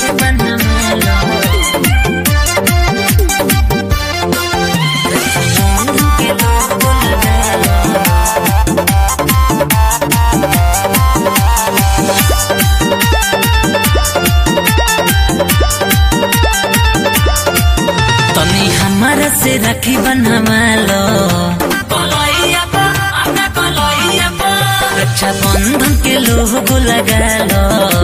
राखी बनवालो के लोग लगालो तनी हमारा से राखी बनवालो रक्षा बंधन के लोग लगालो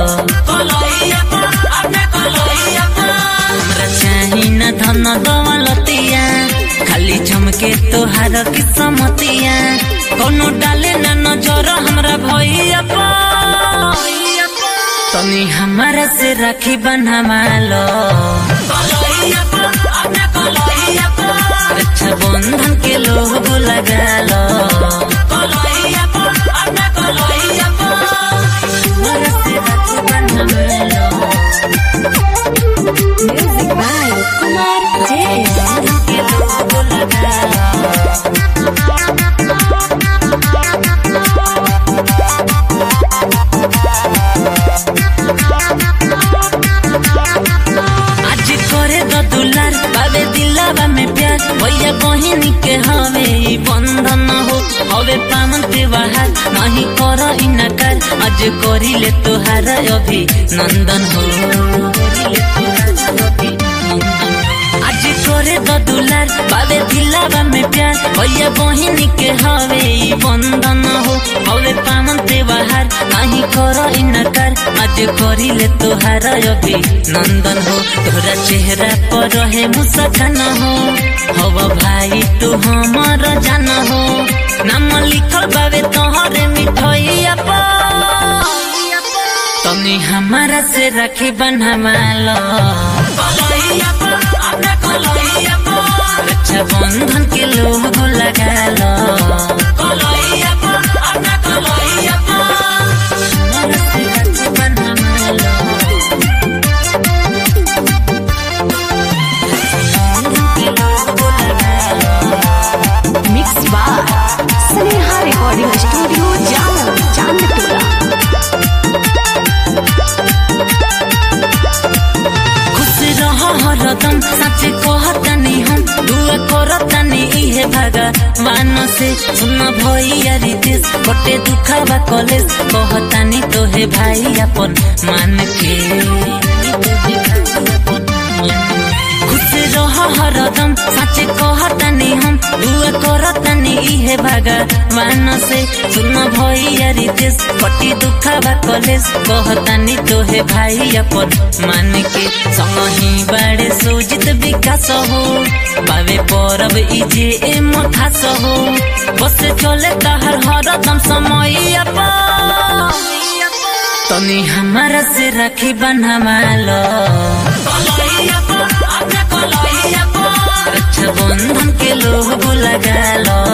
हमरा चाही न धन दौलतिया खाली चमके तोहार किस्मतिया कोनो डाले न नजर हमरा भैया तनी हमारा से राखी बनवालो रक्षा बंधन के लोग लगालो Music by Kumar J. आज करे दो दुलार बाबे दिलावा में प्यार भैया बहिनी के हवे बंधन हो हवे पावन त्योहार नहीं कर इनकार आज करिले तोहार अभिनंदन हो आज करे दो दुलार बाबे दिलावा में प्यार भैया बहिनी के हवे बंधन हो हवे पावन त्योहार नहीं कर इनकार आज करिले तोहार अभिनंदन हो तोरा चेहरा पर रहे मुस्कान हो हव भाई तू हमर जान हो नाम लिखल बाबे तोहरे मिठैया तनी हमारा से राखी बनवालो रक्षा बंधन के लोग लगालो Mixed by Sneha Recording Studio, Jalan, Chandpura. खुश रह हरदम सच कहतनी हम दुआ करतनी इहे भगवान से सुन भैया रितेश बटे दुखवा कॉलेज कहतनी तोहे भाई अपन मान के खुश रह हरदम सच कहतनी हम दुआ करतनी इहे भगवान से सुन भैया रितेश बटे दुखवा कॉलेज कहतनी तोहे भाई अपन मान के संगही बाड़े सुजित विकास हो बाबे परब इजे एम खास हो बस चले तहर हरदम समय तनी हमारा से राखी बनवालो रक्षा बंधन के लोग लगालो